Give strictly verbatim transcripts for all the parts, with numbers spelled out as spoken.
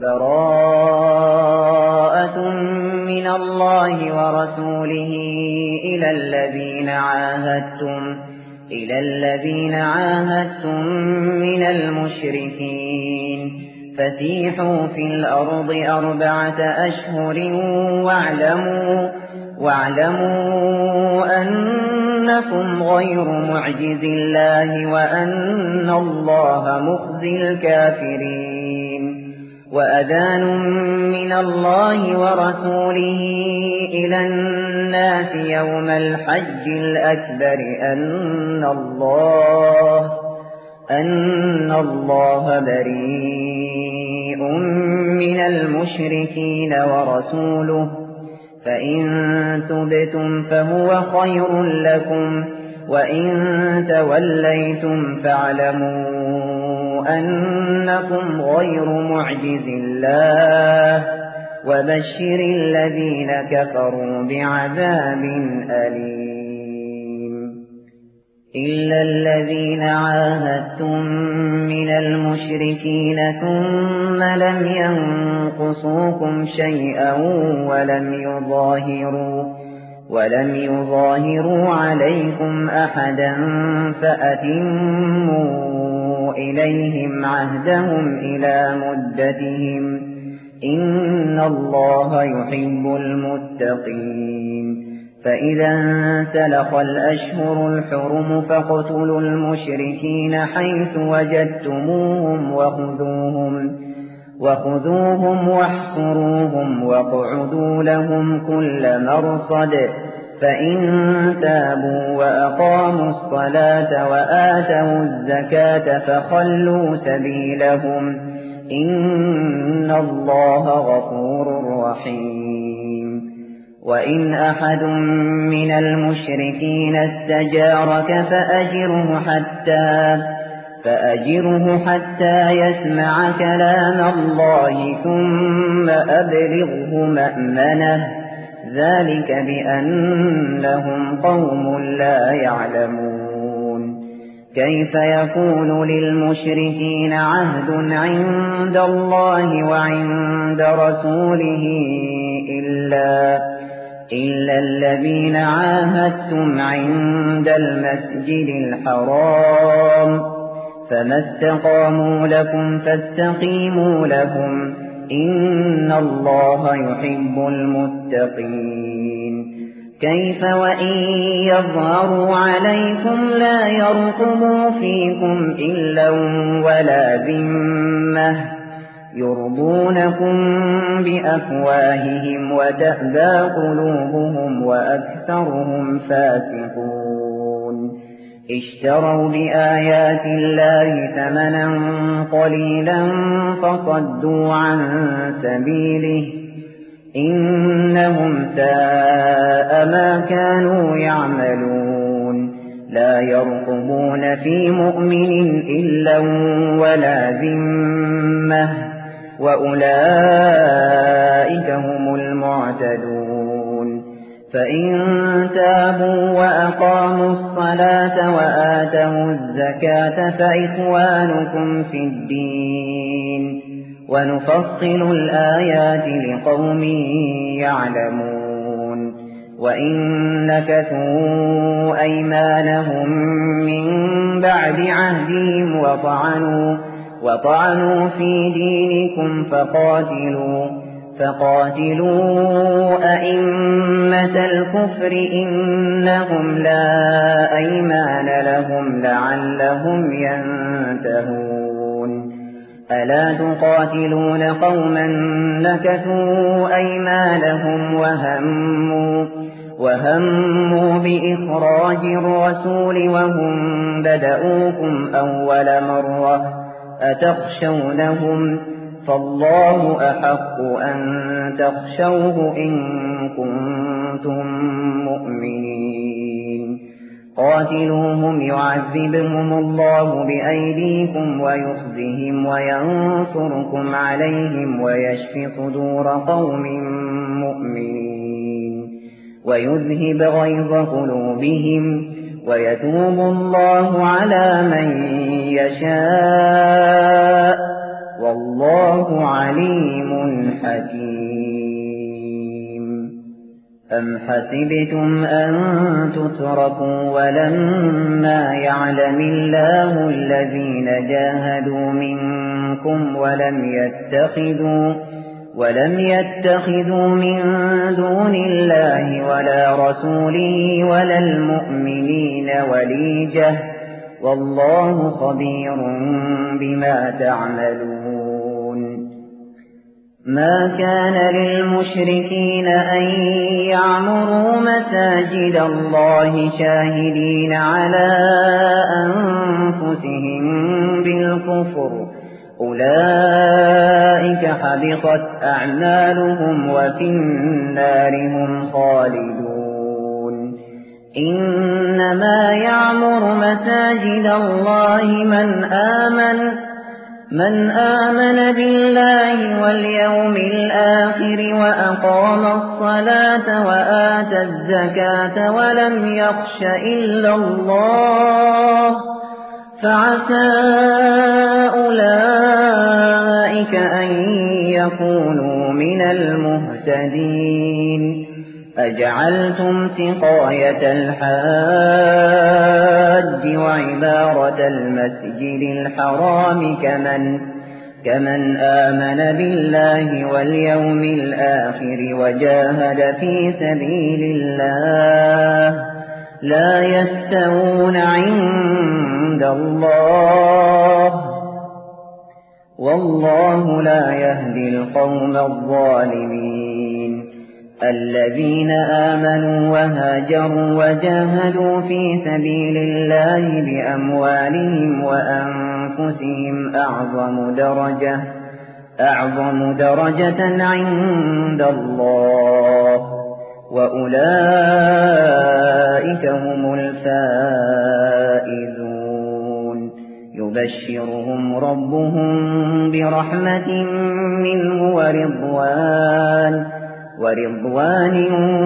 براءة من الله ورسوله إلى الذين عاهدتم إلى الذين عاهدتم من المشركين فسيحوا في الأرض أربعة أشهر واعلموا واعلموا أنكم غير معجز الله وأن الله مخزي الكافرين وأذان من الله ورسوله إلى الناس يوم الحج الأكبر أن الله أن الله بريء من المشركين ورسوله فإن تبتم فهو خير لكم وإن توليتم فاعلموا أنكم غير معجز الله وبشر الذين كفروا بعذاب أليم إلا الذين عاهدتم من المشركين ثم لم ينقصوكم شيئا ولم يظاهروا ولم يظاهروا عليكم أحدا فأتموا إليهم عهدهم إلى مدتهم إن الله يحب المتقين فإذا انسلخ الأشهر الحرم فاقتلوا المشركين حيث وجدتموهم وخذوهم وخذوهم واحصروهم واقعدوا لهم كل مرصد فإن تابوا وأقاموا الصلاة وآتوا الزكاة فخلوا سبيلهم إن الله غفور رحيم وإن أحد من المشركين استجارك فأجره حتى فأجره حتى يسمع كلام الله ثم أبلغه مأمنه ذلك بأنهم قوم لا يعلمون كيف يكون للمشركين عهد عند الله وعند رسوله إلا إلا الذين عاهدتم عند المسجد الحرام فما استقاموا لكم فاستقيموا لهم إن الله يحب المتقين كيف وإن يظهروا عليكم لا يرقبوا فيكم إلا ولا ذمة يرضونكم بأفواههم وتأبى قلوبهم وأكثرهم فاسقون اشتروا بآيات الله ثمنا قليلا فصدوا عن سبيله إنهم ساء ما كانوا يعملون لا يرقبون في مؤمن إلا ولا ذمة وأولئك هم المعتدون فإن تابوا وأقاموا الصلاة وآتوا الزكاة فإخوانكم في الدين ونفصل الآيات لقوم يعلمون وإن نكثوا أيمانهم من بعد عهدهم وطعنوا وطعنوا في دينكم فقاتلوا فقاتلوا أئمة الكفر إنهم لا أيمان لهم لعلهم ينتهون ألا تقاتلون قوما نكثوا أيمانهم وهموا وهموا بإخراج الرسول وهم بدؤوكم أول مرة أتخشونهم فالله أحق أن تخشوه إن كنتم مؤمنين قاتلوهم يعذبهم الله بأيديكم ويخزهم وينصركم عليهم ويشفي صدور قوم مؤمنين ويذهب غيظ قلوبهم ويتوب الله على من يشاء والله عليم حكيم. أم حسبتم أن تتركوا ولما يعلم الله الذين جاهدوا منكم ولم يتخذوا ولم يتخذوا من دون الله ولا رسوله ولا المؤمنين وليجة والله خبير بما تعملون. ما كان للمشركين أن يعمروا مساجد الله شاهدين على أنفسهم بالكفر، أولئك حبطت أعمالهم وفي النار هم خالدون. إنما يعمر مساجد الله من آمن من آمن بالله واليوم الآخر وأقام الصلاة وآتى الزكاة ولم يخش إلا الله، فعسى أولئك أن يكونوا من المهتدين. أجعلتم سقاية الحاج وعمارة المسجد الحرام كمن, كمن آمن بالله واليوم الآخر وجاهد في سبيل الله لا يستوون عند الله، والله لا يهدي القوم الظالمين. الذين آمنوا وهاجروا وجاهدوا في سبيل الله بأموالهم وأنفسهم أعظم درجة أعظم درجة عند الله، وأولئك هم الفائزون. يبشرهم ربهم برحمة منه ورضوان ورضوان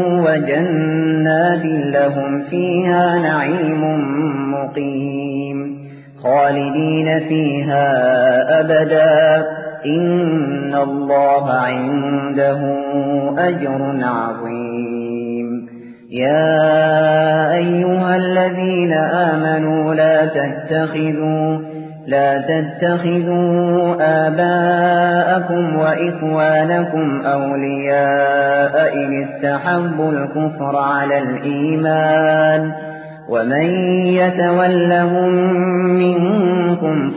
وجنات لهم فيها نعيم مقيم خالدين فيها أبدا، إن الله عنده أجر عظيم. يا أيها الذين آمنوا لا تتخذوا لا تتخذوا آباءكم وإخوانكم أولياء إن استحبوا الكفر على الإيمان، ومن يتولهم منكم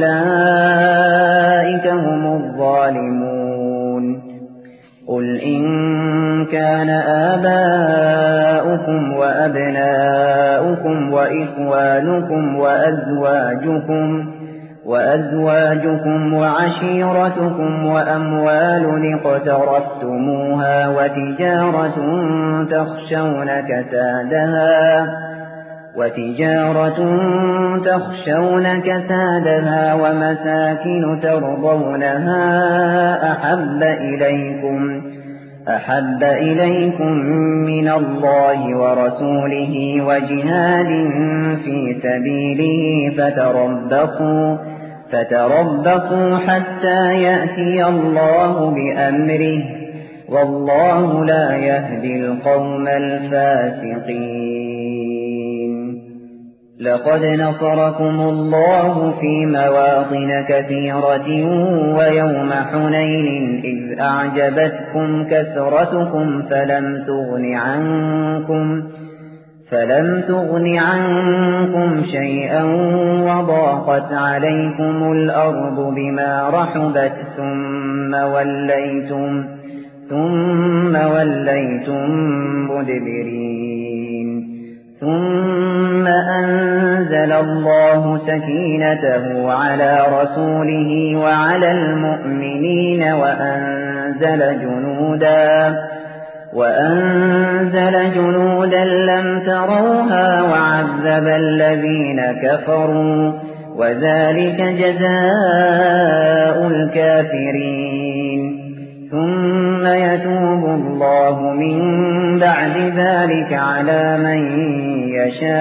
فأولئك هم الظالمون. قل إن كان آباؤكم وأبناؤكم وإخوانكم وأزواجكم وأزواجكم وعشيرتكم وأموال اقترفتموها وتجارة تخشون كسادها وتجارة تخشون كسادها ومساكن ترضونها أحب إليكم أحب إليكم من الله ورسوله وجهاد في سبيله فتربصوا فتربصوا حتى يأتي الله بأمره، والله لا يهدي القوم الفاسقين. لقد نصركم الله في مواطن كثيرة ويوم حنين إذ أعجبتكم كثرتكم فلم تغن عنكم فلم تغن عنكم شيئا وضاقت عليكم الأرض بما رحبت ثم وليتم ثم وليتم مدبرين. ثم أنزل الله سكينته على رسوله وعلى المؤمنين وأنزل جنودا وأنزل جنودا لم تروها وعذب الذين كفروا، وذلك جزاء الكافرين. ثم يتوب الله من بعد ذلك على من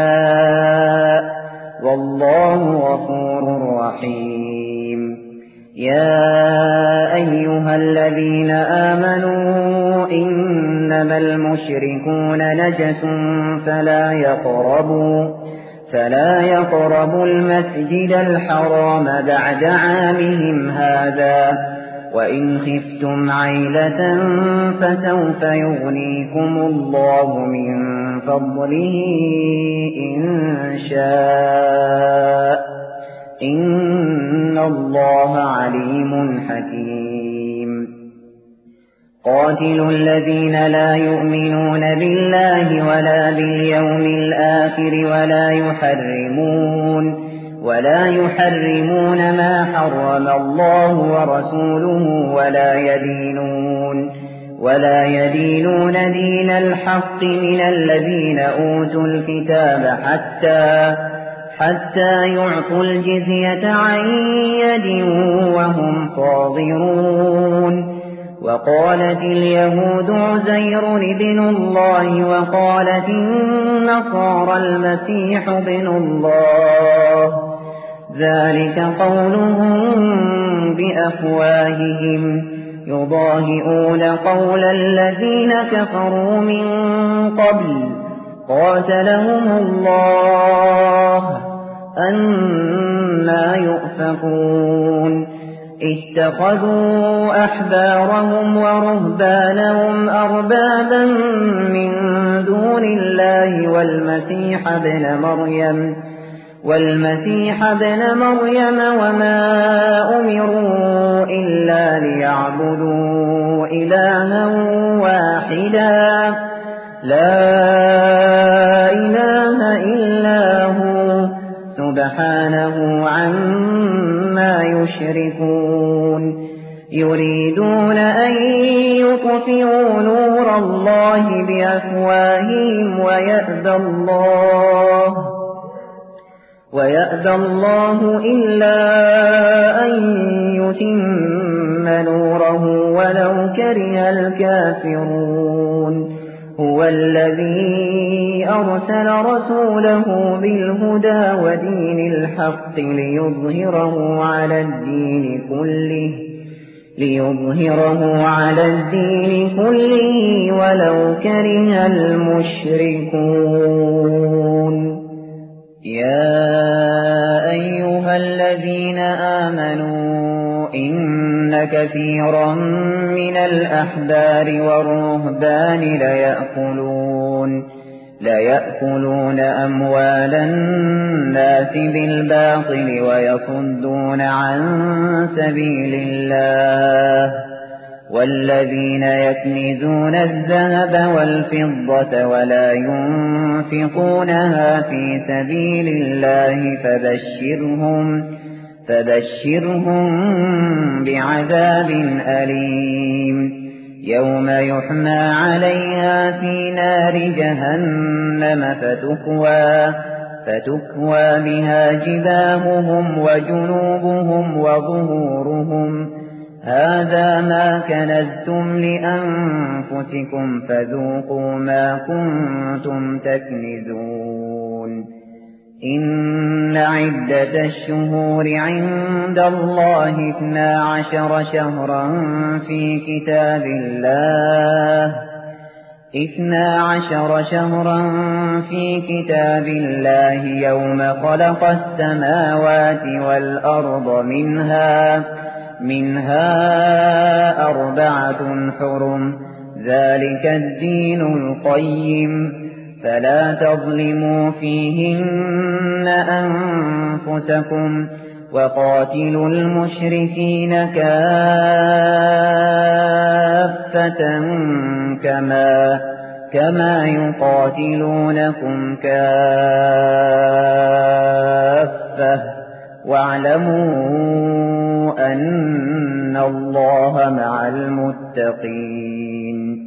يشاء، والله غفور رحيم. يا أيها الذين آمنوا إنما المشركون نجس فلا يقربوا فلا يقربوا المسجد الحرام بعد عامهم هذا وإن خفتم عيلة فسوف يغنيكم الله من فضله إن شاء إن الله عليم حكيم قاتلوا الذين لا يؤمنون بالله ولا باليوم الآخر ولا يحرمون ولا يحرمون ما حرم الله ورسوله ولا يدينون ولا يدينون دين الحق من الذين أوتوا الكتاب حتى حتى يعطوا الجزية عن يد وهم صاغرون وقالت اليهود عزير ابن الله وقالت النصارى المسيح ابن الله ذلك قولهم بأفواههم يضاهئون قول الذين كفروا من قبل قاتلهم الله أنى يؤفكون اتخذوا أحبارهم ورهبانهم أربابا من دون الله والمسيح ابن مريم والمسيح ابن مريم وما أمروا إلا ليعبدوا إلها واحدا لا إله إلا هو سبحانه عما يشركون يريدون أن يطفئوا نور الله بأفواههم ويأبى الله ويأبى الله إلا أن يتم نوره ولو كره الكافرون هو الذي أرسل رسوله بالهدى ودين الحق ليظهره على الدين كله ليظهره على الدين كله ولو كره المشركون يا أيها الذين آمنوا إن كثيرا من الأحبار والرهبان ليأكلون ليأكلون أموال الناس بالباطل ويصدون عن سبيل الله والذين يكنزون الذهب والفضة ولا ينفقونها في سبيل الله فبشرهم فبشرهم بعذاب أليم يوم يحمى عليها في نار جهنم فتكوى فتكوى بها جباههم وجنوبهم وظهورهم هذا ما كنزتم لأنفسكم فذوقوا ما كنتم تكنزون إن عدة الشهور عند الله اثنا عشر شهرا في كتاب الله اثنا عشر شهرا في كتاب الله يوم خلق السماوات والأرض منها منها أربعة حرم ذلك الدين القيم فلا تظلموا فيهن أنفسكم وقاتلوا المشركين كافة كما كما يقاتلونكم كافة واعلموا أن الله مع المتقين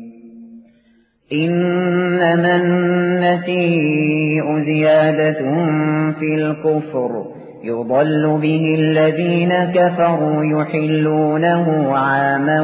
إنما النسيء زيادة في الكفر يضل به الذين كفروا يحلونه عاما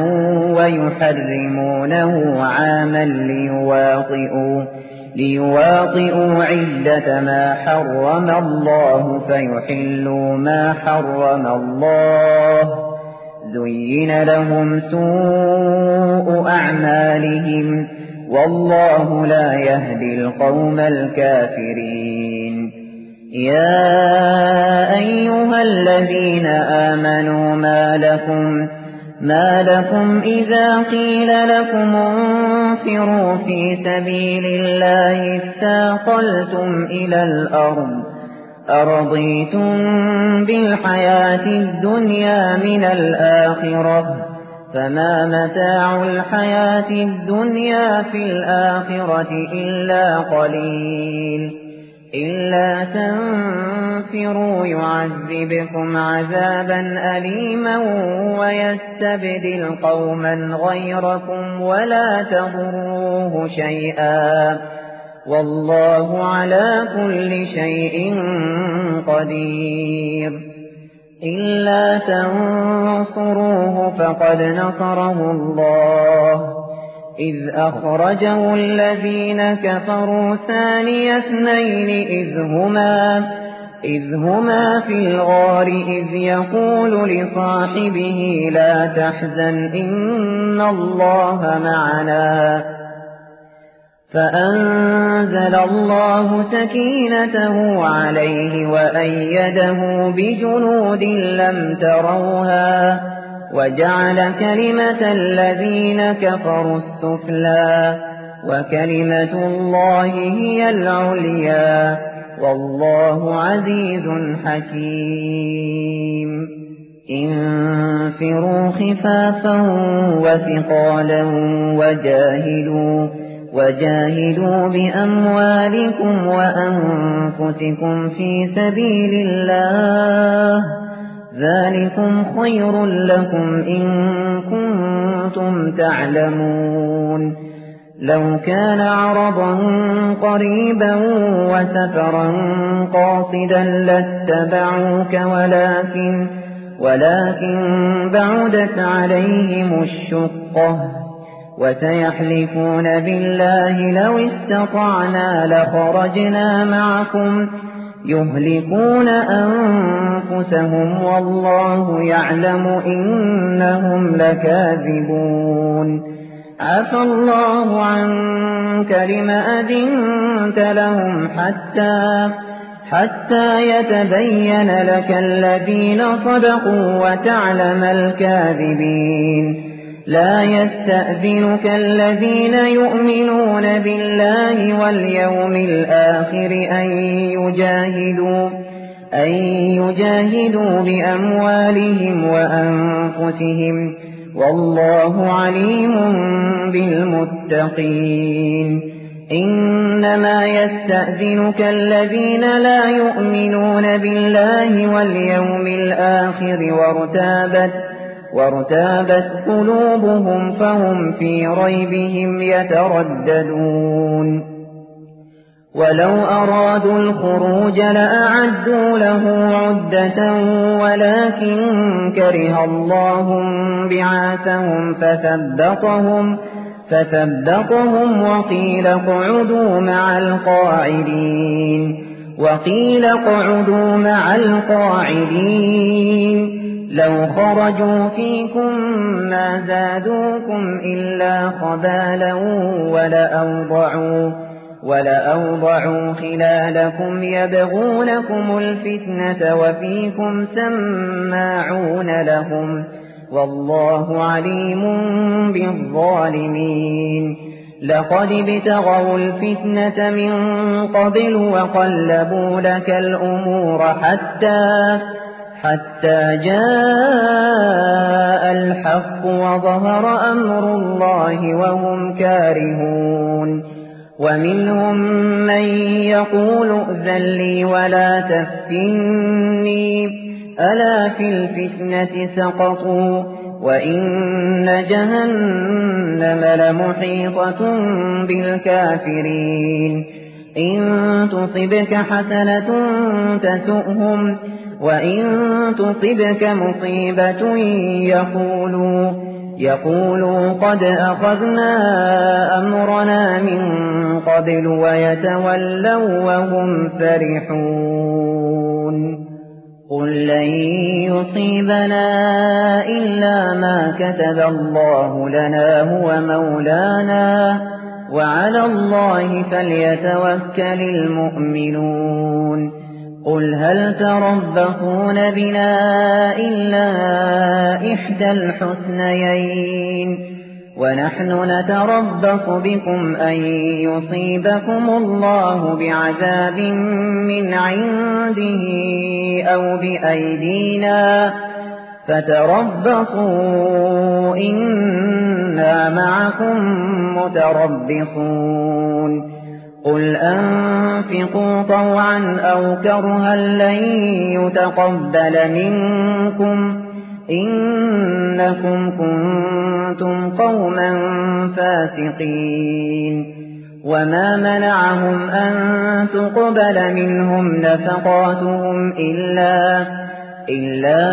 ويحرمونه عاما ليواطئوا ليواطئوا عدة ما حرم الله فيحلوا ما حرم الله زين لهم سوء أعمالهم والله لا يهدي القوم الكافرين يا أيها الذين آمنوا ما لكم ما لكم إذا قيل لكم انفروا في سبيل الله اثاقلتم إلى الأرض أرضيتم بالحياة الدنيا من الآخرة فما متاع الحياة الدنيا في الآخرة إلا قليل إلا تنفروا يعذبكم عذابا أليما ويستبدل قوما غيركم ولا تضروه شيئا والله على كل شيء قدير إلا تنصروه فقد نصره الله إذ أخرجه الذين كفروا ثاني اثنين إذ هما, إذ هما في الغار إذ يقول لصاحبه لا تحزن إن الله معنا فأنزل الله سكينته عليه وأيده بجنود لم تروها وجعل كلمة الذين كفروا السفلى وكلمة الله هي العليا والله عزيز حكيم انفروا خفافا وثقالا وجاهدوا وجاهدوا بأموالكم وأنفسكم في سبيل الله ذلكم خير لكم إن كنتم تعلمون لو كان عرضا قريبا وسفرا قاصدا لاتبعوك ولكن, ولكن بعدت عليهم الشقة وسيحلفون بالله لو استطعنا لخرجنا معكم يهلكون أنفسهم والله يعلم إنهم لكاذبون عفى الله عنك لم أذنت لهم حتى حتى يتبين لك الذين صدقوا وتعلم الكاذبين لا يستأذنك الذين يؤمنون بالله واليوم الآخر أن يجاهدوا, أن يجاهدوا بأموالهم وأنفسهم والله عليم بالمتقين إنما يستأذنك الذين لا يؤمنون بالله واليوم الآخر وارتابت وارتابت قلوبهم فهم في ريبهم يترددون ولو أرادوا الخروج لأعدوا له عدة ولكن كره الله بعاثهم فثبطهم, فثبطهم وقيل اقعدوا مع القاعدين وقيل اقعدوا مع القاعدين لو خرجوا فيكم ما زادوكم إلا خبالا ولأوضعوا, ولأوضعوا خلالكم يبغونكم الفتنة وفيكم سماعون لهم والله عليم بالظالمين لقد ابتغوا الفتنة من قبل وقلبوا لك الأمور حتى حتى جاء الحق وظهر أمر الله وهم كارهون ومنهم من يقول ائذن لي ولا تفتني ألا في الفتنة سقطوا وإن جهنم لمحيطة بالكافرين إن تصبك حسنة تسؤهم وإن تصبك مصيبة يقولوا يقولوا قد أخذنا أمرنا من قبل ويتولوا وهم فرحون قل لن يصيبنا إلا ما كتب الله لنا هو مولانا وعلى الله فليتوكل المؤمنون قل هل تربصون بنا إلا إحدى الحسنيين ونحن نتربص بكم أن يصيبكم الله بعذاب من عنده أو بأيدينا فتربصوا إنا معكم متربصون قل أنفقوا طوعا أو كرها لن يتقبل منكم إنكم كنتم قوما فاسقين وما منعهم أن تقبل منهم نفقاتهم إلا إلا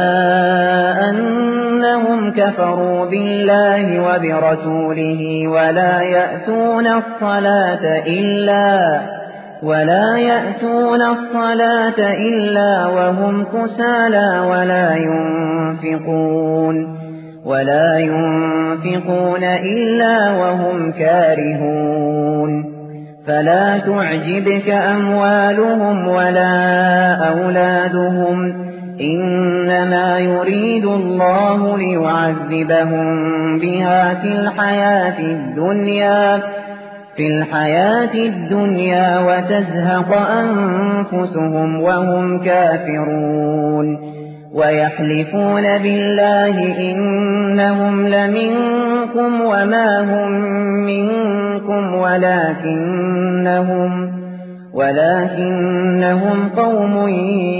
أنهم كفروا بالله وبرسوله ولا يأتون الصلاة إلا ولا يأتون الصلاة إلا وهم كسالى ولا ينفقون ولا ينفقون إلا وهم كارهون فلا تعجبك أموالهم ولا أولادهم إنما يريد الله ليعذبهم بها في الحياة الدنيا في الحياة الدنيا وتزهق أنفسهم وهم كافرون ويحلفون بالله إنهم لمنكم وما هم منكم ولكنهم ولكنهم قوم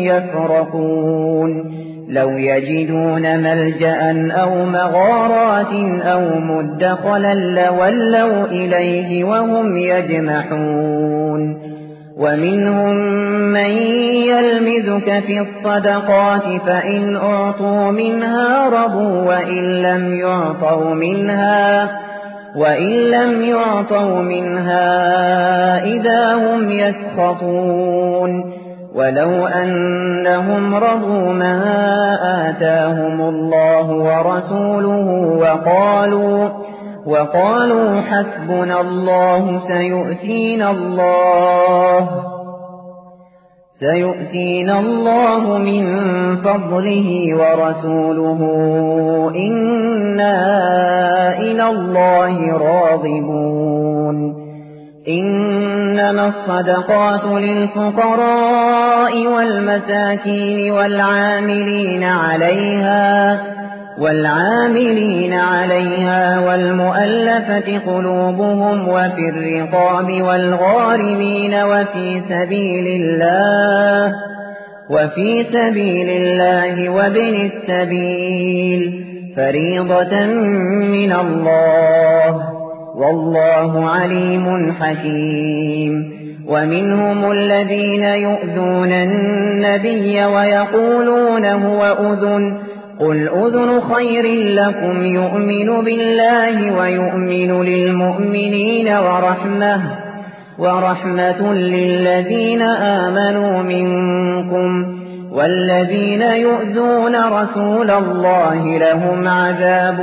يفرقون لو يجدون ملجأ أو مغارات أو مدخلا لولوا إليه وهم يجمحون ومنهم من يلمزك في الصدقات فإن أعطوا منها رضوا وإن لم يعطوا منها وإن لم يعطوا منها إذا هم يسخطون ولو أنهم رضوا ما آتاهم الله ورسوله وقالوا وقالوا حسبنا الله سيؤتينا الله سيؤتينا الله من فضله ورسوله إنا إلى الله راغبون إنما الصدقات للفقراء والمساكين والعاملين عليها والعاملين عليها والمؤلفة قلوبهم وفي الرقاب والغارمين وفي سبيل الله وفي سبيل الله وابن السبيل فريضة من الله والله عليم حكيم ومنهم الذين يؤذون النبي ويقولون هو أذن قل أذن خير لكم يؤمن بالله ويؤمن للمؤمنين ورحمة ورحمة للذين آمنوا منكم والذين يؤذون رسول الله لهم عذاب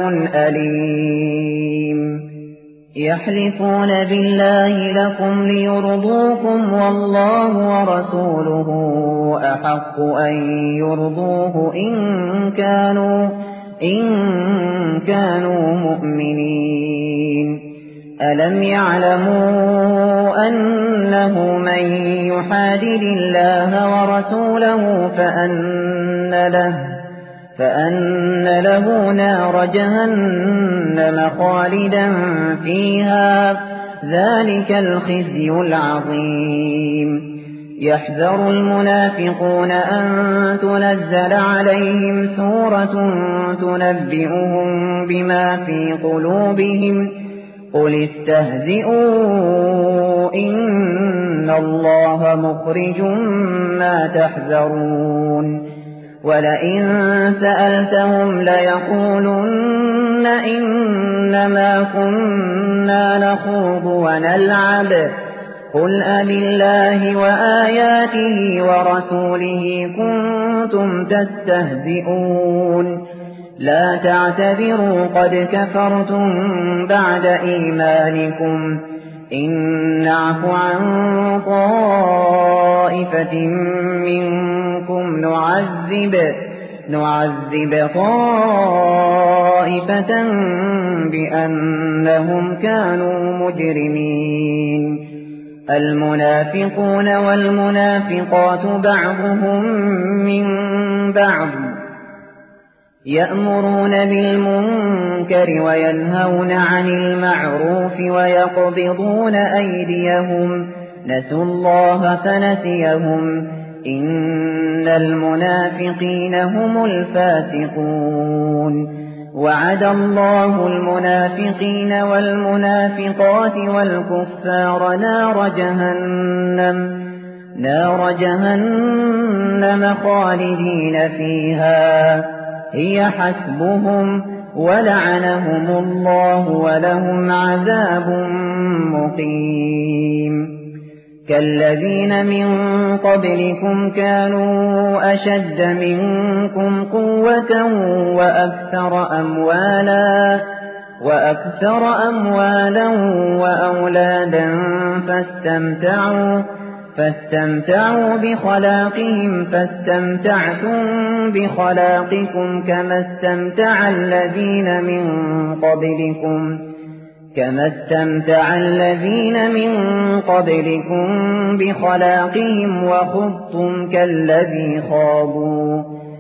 أليم يحلفون بالله لكم ليرضوكم والله ورسوله أحق أن يرضوه إن كانوا إن كانوا مؤمنين ألم يعلموا أنه من يحادد الله ورسوله فأن له فأن له نار جهنم خالدا فيها ذلك الخزي العظيم يحذر المنافقون أن تنزل عليهم سورة تنبئهم بما في قلوبهم قل استهزئوا إن الله مخرج ما تحذرون ولئن سألتهم ليقولن إنما كنا نخوض ونلعب قل أبالله وآياته ورسوله كنتم تستهزئون لا تعتذروا قد كفرتم بعد إيمانكم إن نعف عن طائفة منكم نعذب نعذب طائفة بأنهم كانوا مجرمين المنافقون والمنافقات بعضهم من بعض يأمرون بالمنكر وينهون عن المعروف ويقبضون أيديهم نسوا الله فنسيهم إن المنافقين هم الفاسقون وعد الله المنافقين والمنافقات والكفار نار جهنم نار جهنم خالدين فيها هي حسبهم ولعنهم الله ولهم عذاب مقيم كالذين من قبلكم كانوا أشد منكم قوة وأكثر أموالا وأكثر أموالا وأولادا فاستمتعوا فاستمتعوا بخلاقهم فاستمتعتم بخلاقكم كما استمتع الذين من قبلكم كما استمتع الذين من قبلكم بخلاقهم وخضتم كالذي خاضوا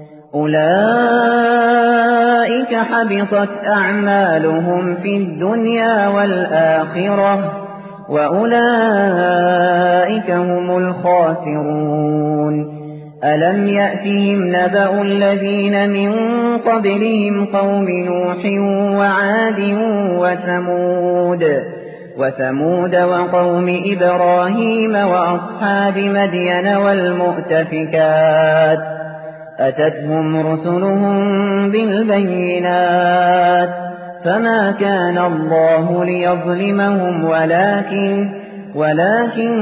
أولئك حبطت أعمالهم في الدنيا والآخرة وأولئك هم الخاسرون ألم يأتهم نبأ الذين من قبلهم قوم نوح وعاد وثمود وثمود وقوم إبراهيم وأصحاب مدين والمؤتفكات أتتهم رسلهم بالبينات فما كان الله ليظلمهم ولكن ولكن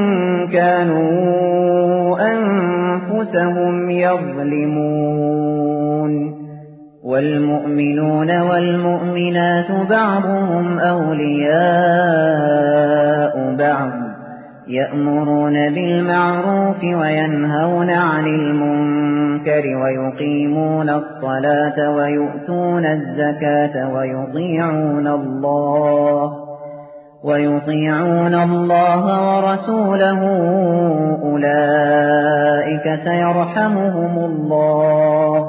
كانوا أنفسهم يظلمون والمؤمنون والمؤمنات بعضهم أولياء بعض يأمرون بالمعروف وينهون عن المنكر ويقيمون الصلاة ويؤتون الزكاة ويطيعون الله ويطيعون الله ورسوله أولئك سيرحمهم الله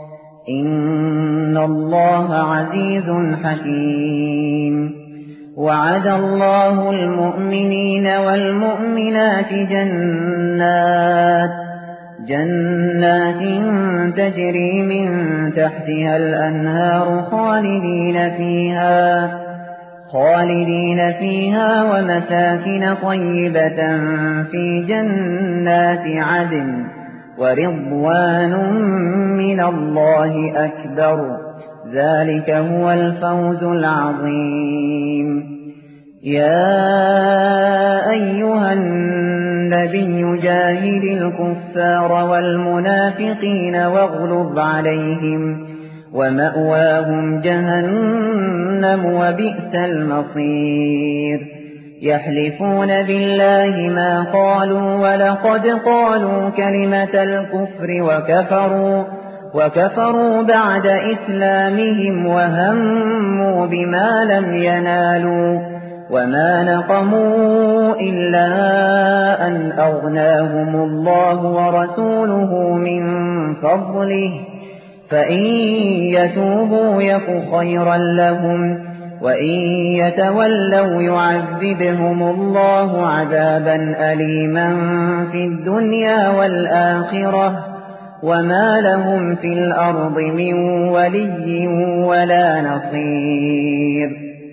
إن الله عزيز حكيم وعد الله المؤمنين والمؤمنات جنات جنات تجري من تحتها الأنهار خالدين فيها خالدين فيها ومساكن طيبة في جنات عدن ورضوان من الله أكبر ذلك هو الفوز العظيم يا أيها النبي جاهد الكفار والمنافقين واغلظ عليهم ومأواهم جهنم وبئس المصير يحلفون بالله ما قالوا ولقد قالوا كلمة الكفر وكفروا وكفروا بعد إسلامهم وهموا بما لم ينالوا وما نقموا إلا أن أغناهم الله ورسوله من فضله فإن يتوبوا يك خيرا لهم وإن يتولوا يعذبهم الله عذابا أليما في الدنيا والآخرة وما لهم في الأرض من ولي ولا نصير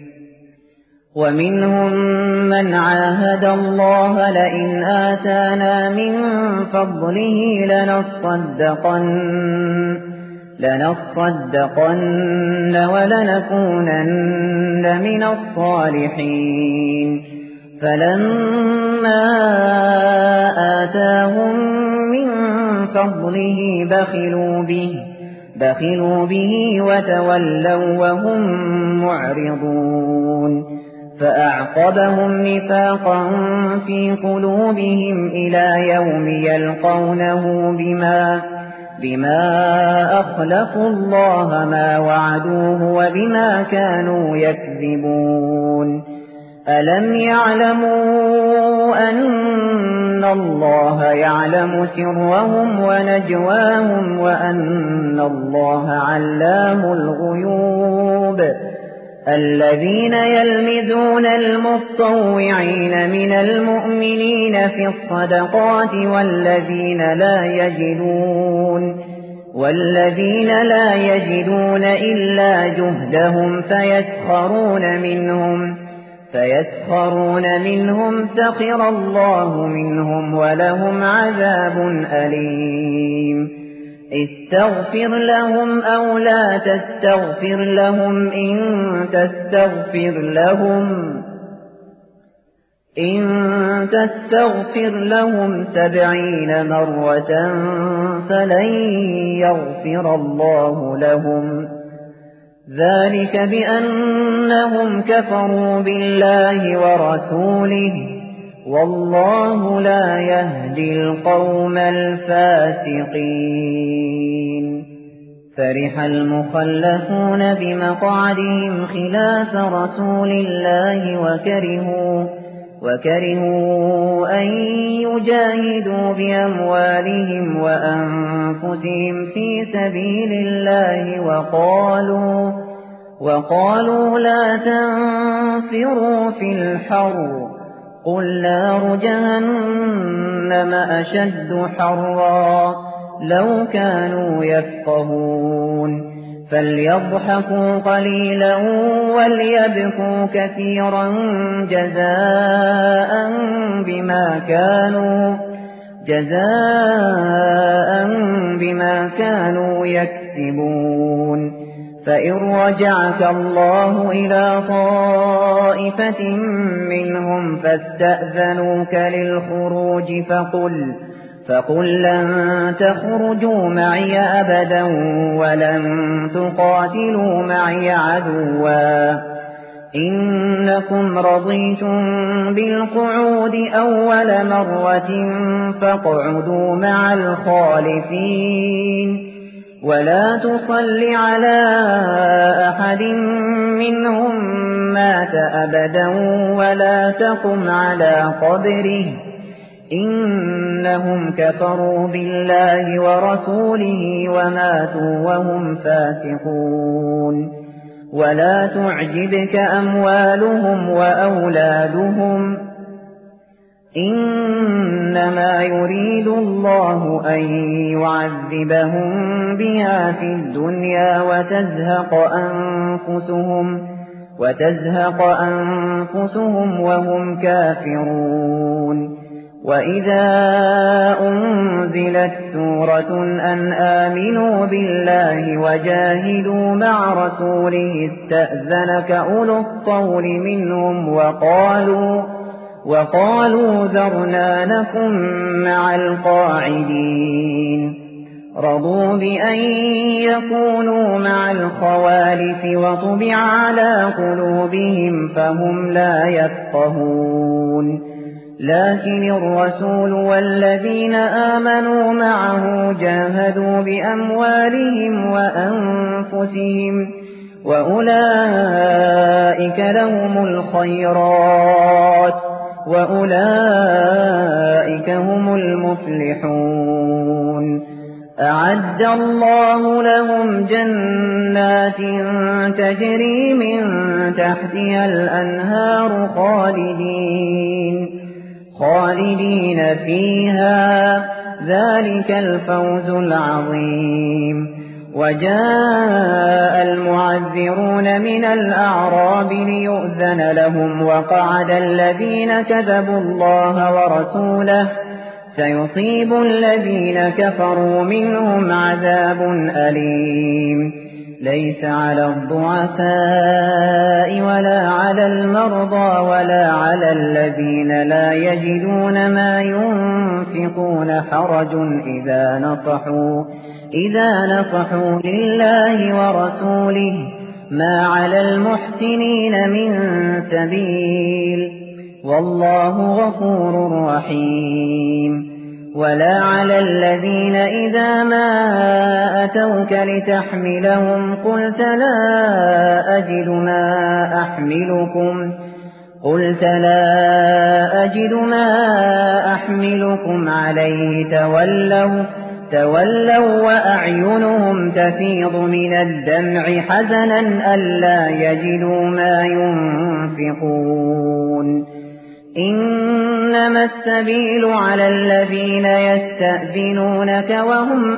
ومنهم من عاهد الله لئن آتانا من فضله لنصدقن لنصدقن ولنكونن من الصالحين فلما آتاهم من فضله بخلوا به بخلوا به وتولوا وهم معرضون فأعقبهم نفاقا في قلوبهم إلى يوم يلقونه بما بما أخلفوا الله ما وعدوه وبما كانوا يكذبون ألم يعلموا أن الله يعلم سرهم ونجواهم وأن الله علام الغيوب الذين يلمزون المطوعين من المؤمنين في الصدقات والذين لا يجدون والذين لا يجدون إلا جهدهم فيسخرون منهم فيسخرون منهم سخر الله منهم ولهم عذاب أليم استغفر لهم أو لا تستغفر لهم إن تستغفر لهم إن تستغفر لهم سبعين مرة فلن يغفر الله لهم ذلك بأنهم كفروا بالله ورسوله والله لا يهدي القوم الفاسقين فرح المخلفون بمقعدهم خلاف رسول الله وكرهوا وكرهوا أن يجاهدوا بأموالهم وأنفسهم في سبيل الله وقالوا وقالوا لا تنفروا في الحر قل نار جهنم أشد حرا لو كانوا يفقهون فليضحكوا قليلا وليبكوا كثيرا جزاء بما كانوا جزاء بما كانوا يكسبون فإن رجعك الله إلى طائفة منهم فاستأذنوك للخروج فقل فقل لن تخرجوا معي أبدا ولن تقاتلوا معي عدوا إنكم رضيتم بالقعود أول مرة فاقعدوا مع الخالفين ولا تصل على أحد منهم مات أبدا ولا تقم على قبره إنهم كفروا بالله ورسوله وماتوا وهم فاسقون ولا تعجبك أموالهم وأولادهم إنما يريد الله أن يعذبهم بها في الدنيا وتزهق أنفسهم وتزهق أنفسهم وهم كافرون وإذا أنزلت سورة أن آمنوا بالله وجاهدوا مع رسوله استأذنك أولو الطول منهم وقالوا وقالوا ذرنا نكن مع القاعدين رضوا بأن يكونوا مع الخوالف وطبع على قلوبهم فهم لا يفقهون لكن الرسول والذين آمنوا معه جاهدوا بأموالهم وأنفسهم وأولئك لهم الخيرات وأولئك هم المفلحون أعد الله لهم جنات تجري من تحتها الأنهار خالدين خالدين فيها ذلك الفوز العظيم وجاء المعذرون من الأعراب ليؤذن لهم وقعد الذين كذبوا الله ورسوله سيصيب الذين كفروا منهم عذاب أليم ليس على الضعفاء ولا على المرضى ولا على الذين لا يجدون ما ينفقون حرج إذا نصحوا, إذا نصحوا لله ورسوله ما على المحسنين من سبيل والله غفور رحيم. ولا على الذين إذا ما أتوك لتحملهم قلت لا أجد ما أحملكم قلت لا أجد ما أحملكم عليه تولوا تولوا وأعينهم تفيض من الدمع حزنا ألا يجدوا ما ينفقون. إنما السبيل على الذين يستأذنونك وهم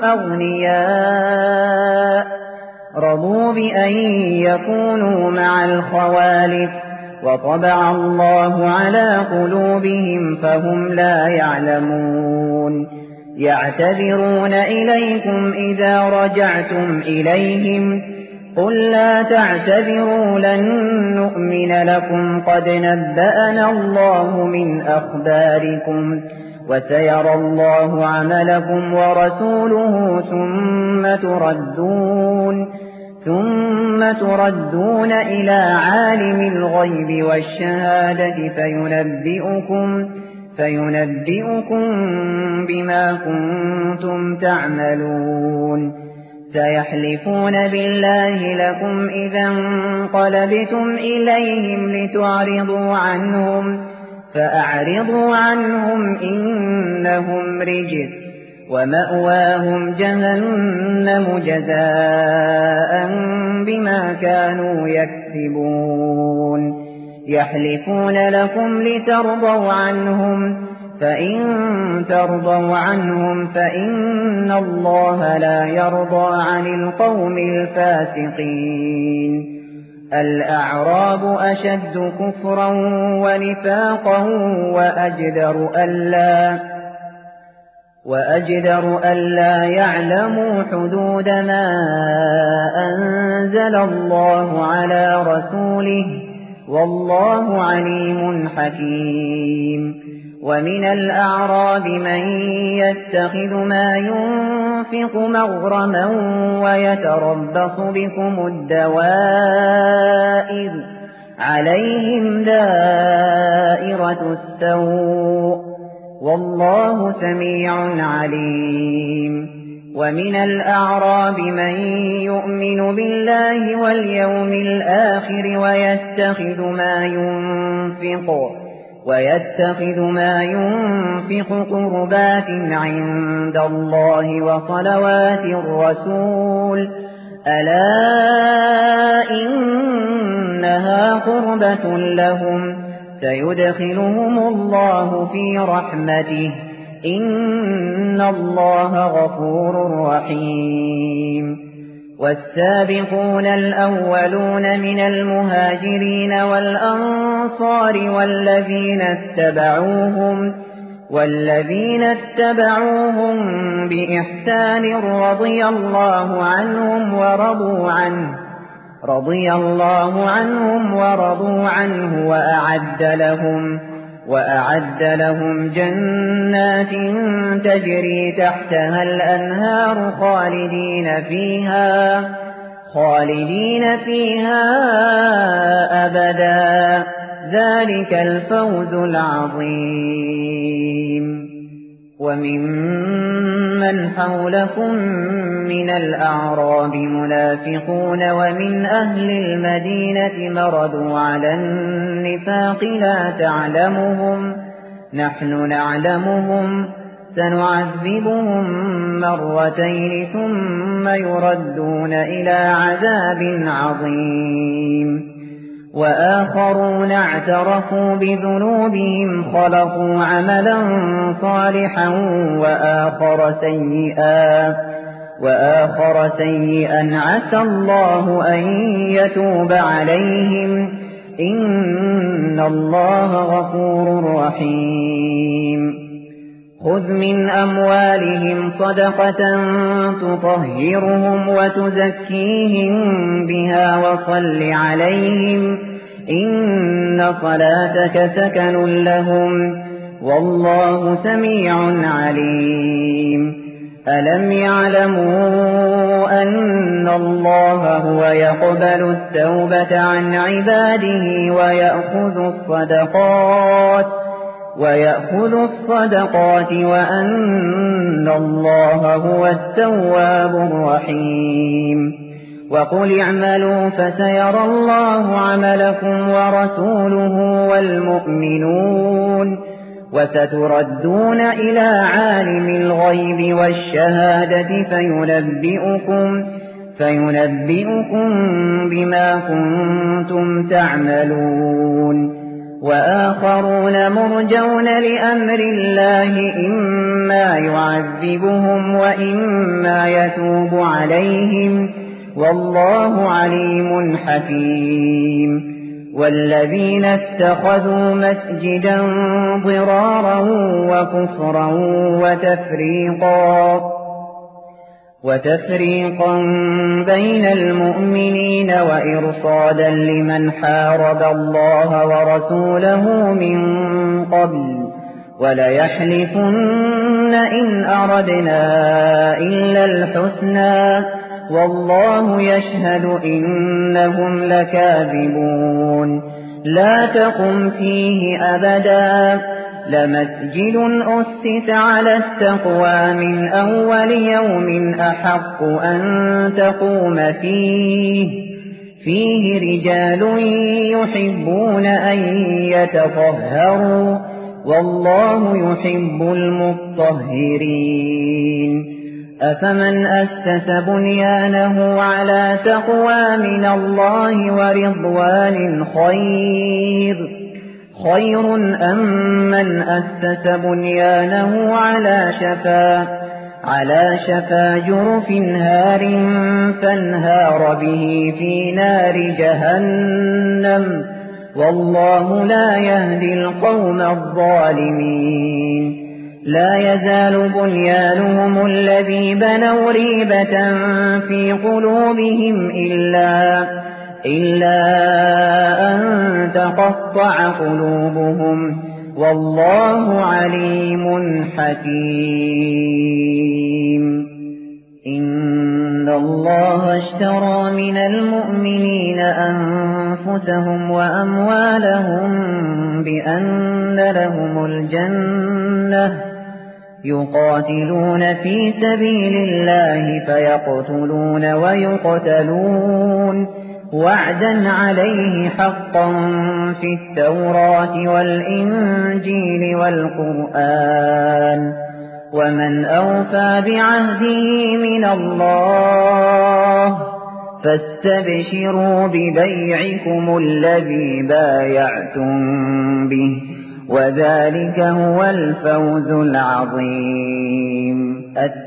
أغنياء رضوا بأن يكونوا مع الخوالف وطبع الله على قلوبهم فهم لا يعلمون. يعتذرون إليكم إذا رجعتم إليهم قل لا تعتذروا لن نؤمن لكم قد نبأنا الله من أخباركم وسيرى الله عملكم ورسوله ثم تردون ثم تردون إلى عالم الغيب والشهادة فينبئكم فينبئكم بما كنتم تعملون. سيحلفون بالله لكم إذا انقلبتم إليهم لتعرضوا عنهم فأعرضوا عنهم إنهم رجس ومأواهم جهنم جزاء بما كانوا يكسبون. يحلفون لكم لترضوا عنهم فإن ترضوا عنهم فإن الله لا يرضى عن القوم الفاسقين. الأعراب أشد كفرا ونفاقا وأجدر ألا وأجدر ألا يعلموا حدود ما أنزل الله على رسوله والله عليم حكيم. ومن الأعراب من يتخذ ما ينفق مغرما ويتربص بكم الدوائر عليهم دائرة السوء والله سميع عليم. ومن الأعراب من يؤمن بالله واليوم الآخر ويتخذ ما ينفق ويتخذ ما ينفق قربات عند الله وصلوات الرسول ألا إنها قربة لهم سيدخلهم الله في رحمته إن الله غفور رحيم. والسابقون الأولون من المهاجرين والأنصار والذين اتبعوهم والذين اتبعوهم بإحسان رضي الله عنهم ورضوا عنه رضي الله عنهم ورضوا عنه وأعد لهم وأعد لهم جنات تجري تحتها الأنهار خالدين فيها خالدين فيها أبدا ذلك الفوز العظيم. وممن حولكم من الأعراب منافقون ومن أهل المدينة مردوا على النفاق لا تعلمهم نحن نعلمهم سنعذبهم مرتين ثم يردون إلى عذاب عظيم. وآخرون اعترفوا بذنوبهم خلقوا عملا صالحا وآخر سيئا وآخر سيئا عسى الله أن يتوب عليهم إن الله غفور رحيم. خذ من أموالهم صدقة تطهرهم وتزكيهم بها وصل عليهم إن صلاتك سكن لهم والله سميع عليم ألم يعلموا أن الله هو يقبل التوبة عن عباده ويأخذ الصدقات ويأخذ الصدقات وأن الله هو التواب الرحيم وقل اعملوا فسيرى الله عملكم ورسوله والمؤمنون وستردون إلى عالم الغيب والشهادة فينبئكم, فينبئكم بما كنتم تعملون وآخرون مرجون لأمر الله إما يعذبهم وإما يتوب عليهم والله عليم حكيم والذين اتخذوا مسجدا ضرارا وكفرا وتفريقا وتفريقا بين المؤمنين وإرصادا لمن حارب الله ورسوله من قبل وليحلفن إن أردنا إلا الحسنى والله يشهد إنهم لكاذبون لا تقم فيه أبدا لمسجد أسس على التقوى من أول يوم أحق أن تقوم فيه فيه رجال يحبون أن يتطهروا والله يحب المطهرين أفمن أسس بنيانه على تقوى من الله ورضوان خير خير أم من أسس بنيانه على شفا على شفا جرف هار فانهار به في نار جهنم والله لا يهدي القوم الظالمين لا يزال بنيانهم الذي بنوا ريبة في قلوبهم إلا, إلا أن تقطع قلوبهم والله عليم حكيم إن الله اشترى من المؤمنين أنفسهم وأموالهم بأن لهم الجنة يقاتلون في سبيل الله فيقتلون ويقتلون وعدا عليه حقا في التوراة والإنجيل والقرآن ومن أوفى بعهده من الله فاستبشروا ببيعكم الذي بايعتم به وذلك هو الفوز العظيم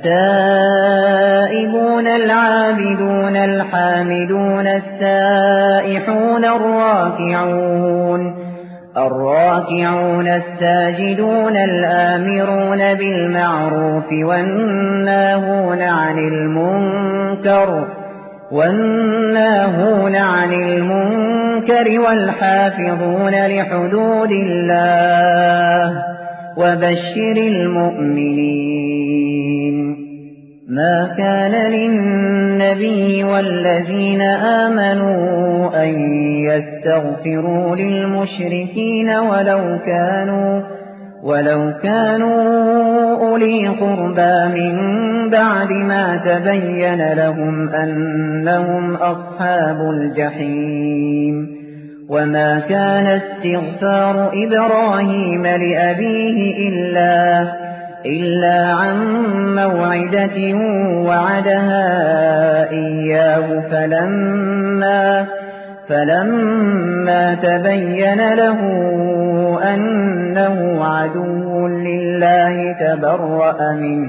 التائبون العابدون الحامدون السائحون الراكعون الراكعون الساجدون الآمرون بالمعروف والناهون عن المنكر والناهون عن المنكر والحافظون لحدود الله وبشر المؤمنين ما كان للنبي والذين آمنوا أن يستغفروا للمشركين ولو كانوا ولو كانوا أولي قربى من بعد ما تبين لهم أنهم أصحاب الجحيم وما كان استغفار إبراهيم لأبيه إلا إلا عن موعدة وعدها إياه فلما فلما تبين له أنه عدو لله تبرأ منه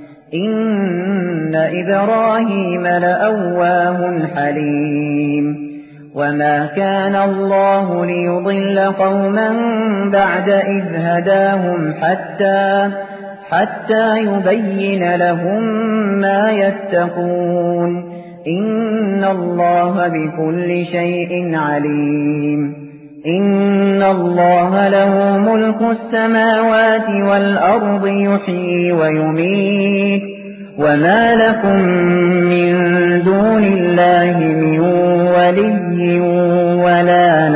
إن إبراهيم لأواه حليم وما كان الله ليضل قوما بعد إذ هداهم حتى حتى يبين لهم ما يتقون إن الله بكل شيء عليم إن الله له ملك السماوات والأرض يحيي ويميت وما لكم من دون الله من ولي ولا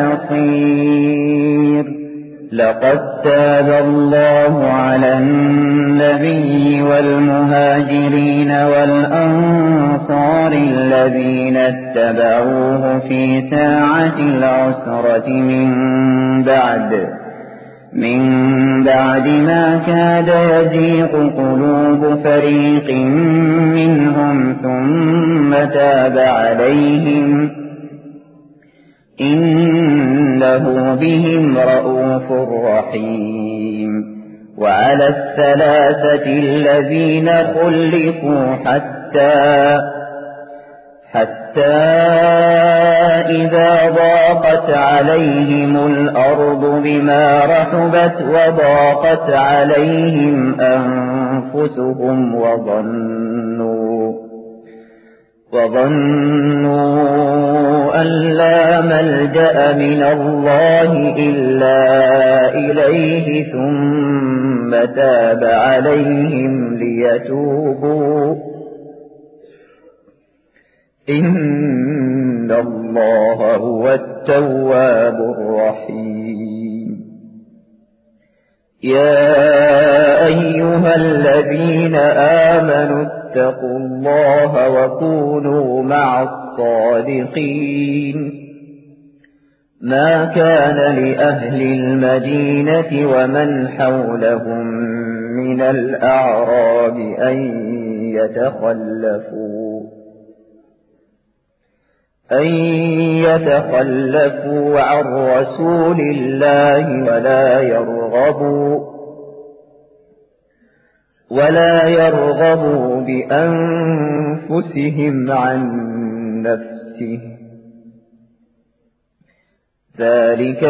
نصير لقد تاب الله على النبي والمهاجرين والأنصار الذين اتبعوه في ساعة العسرة من بعد من بعد ما كاد يزيغ قلوب فريق منهم ثم تاب عليهم إنه بهم رءوف رحيم وعلى الثلاثة الذين خلفوا حتى حتى إذا ضاقت عليهم الأرض بما رحبت وضاقت عليهم أنفسهم وظنوا وظنوا أن لا ملجأ من الله إلا إليه ثم تاب عليهم ليتوبوا إن الله هو التواب الرحيم يا أيها الذين آمنوا اتقوا الله وكونوا مع الصادقين ما كان لأهل المدينة ومن حولهم من الأعراب أن يتخلفوا أن يتخلفوا عن رسول الله ولا يرغبوا ولا يرغبوا بأنفسهم عن نفسه ذلك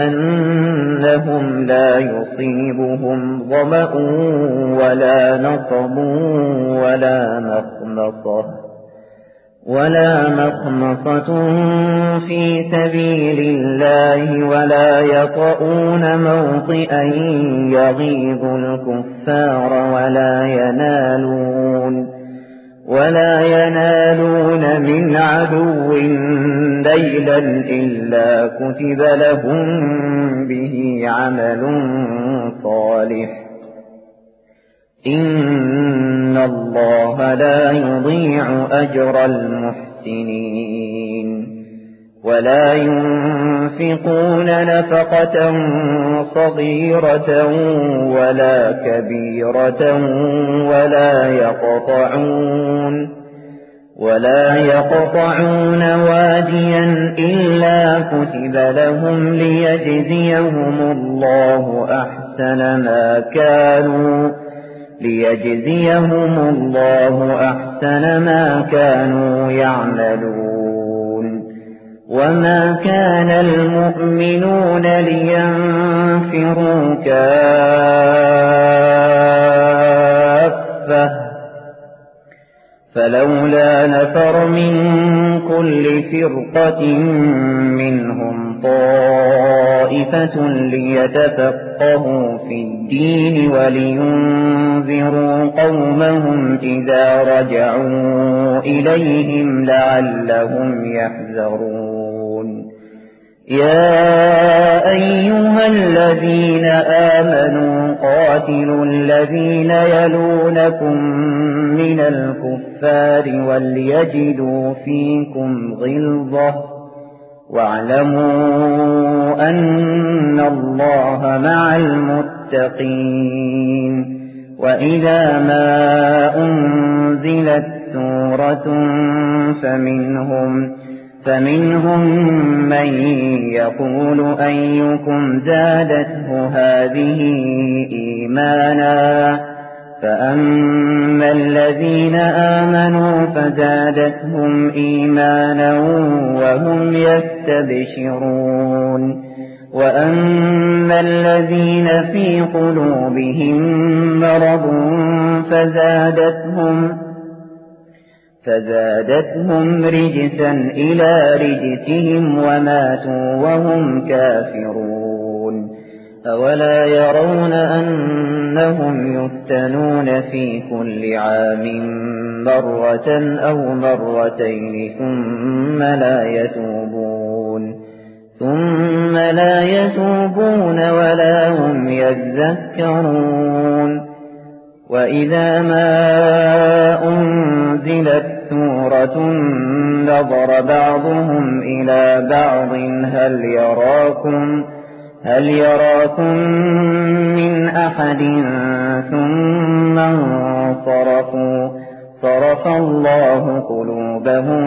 بأنهم لا يصيبهم ظمأ ولا نصب ولا مخمصة ولا مخمصة في سبيل الله ولا يطؤون موطئا يغيظ الكفار ولا ينالون ولا ينالون من عدو نيلا إلا كتب لهم به عمل صالح إن الله لا يضيع أجر المحسنين ولا ينفقون نفقة صغيرة ولا كبيرة ولا يقطعون ولا يقطعون واديا إلا كتب لهم ليجزيهم الله أحسن ما كانوا ليجزيهم الله أحسن ما كانوا يعملون وما كان المؤمنون لينفروا كافة فلولا نفر من كل فرقة منهم طائفة ليتفقهوا في الدين ولينذروا قومهم إذا رجعوا إليهم لعلهم يحذرون يا أيها الذين آمنوا قاتلوا الذين يلونكم من الكفار وليجدوا فيكم غلظة واعلموا أن الله مع المتقين وإذا ما أنزلت سورة فمنهم فمنهم من يقول أيكم زادته هذه إيمانا فأما الذين آمنوا فزادتهم إيمانا وهم يستبشرون وأما أما الذين في قلوبهم مرض فزادتهم فزادتهم رجسا إلى رجسهم وماتوا وهم كافرون أولا يرون أنهم يفتنون في كل عام مرة أو مرتين ثم لا يتوبون ثم لا يتوبون ولا هم يذكرون وإذا ما أنزلت سورة نظر بعضهم إلى بعض هل يراكم هل يراكم من أحد ثم انصرفوا صرف الله قلوبهم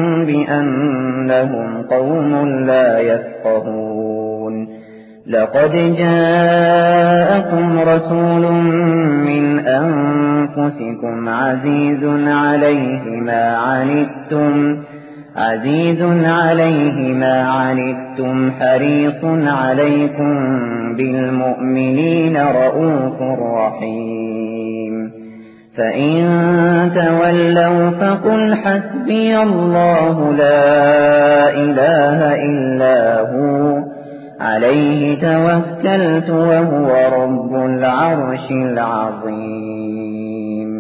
بأنهم قوم لا يفقهون لقد جاءكم رسول من أنفسكم عزيز عليه ما عنتم عزيز عليه ما عنتم حريص عليكم بالمؤمنين رؤوف رحيم فإن تولوا فقل حسبي الله لا إله إلا هو عليه توكلت وهو رب العرش العظيم